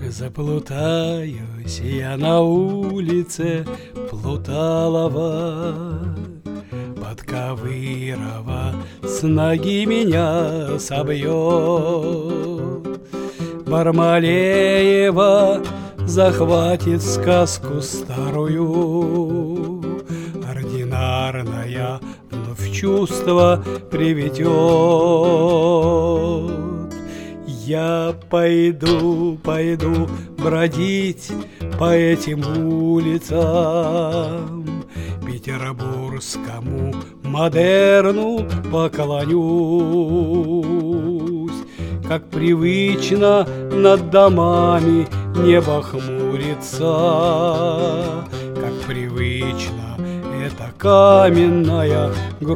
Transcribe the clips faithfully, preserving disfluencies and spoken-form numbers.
Заплутаюсь я на улице Плуталова, Подковырова с ноги меня собьет. Бармалеева захватит сказку старую, ординарная вновь чувство приведет. Я пойду, пойду бродить по этим улицам, петербургскому модерну поклонюсь. Как привычно над домами небо хмурится, как привычно эта каменная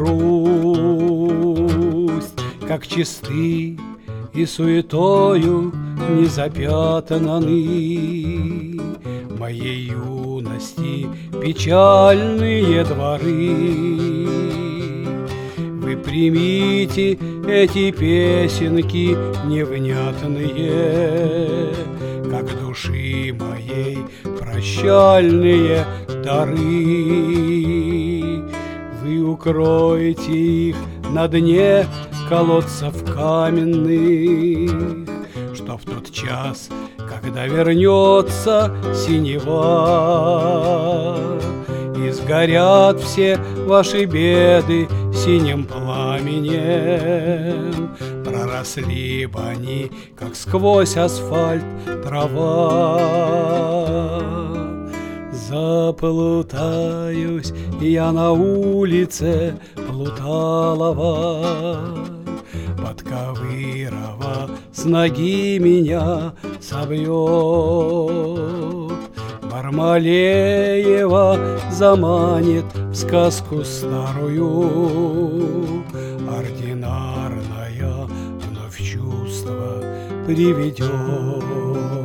грусть, как чисты и суетою не запятнаны моей юности печальные дворы. Вы примите эти песенки невнятные, как души моей прощальные дары. Вы укроете их на дне колодцев каменных, что в тот час, когда вернется синева, и сгорят все ваши беды синим пламенем, проросли бы они, как сквозь асфальт трава. Заплутаюсь я на улице Плуталова, Подковырова с ноги меня собьет. Бармалеева заманит в сказку старую, ординарная вновь чувство приведет.